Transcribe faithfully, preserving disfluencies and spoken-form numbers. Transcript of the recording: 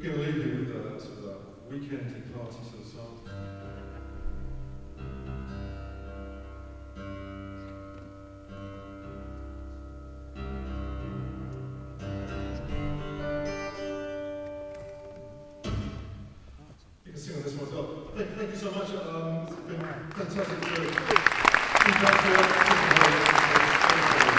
going to leave you with a sort of a weekend party sort of song. You can sing on this one as well. Thank, thank you so much. Um, it's been fantastic to be back here.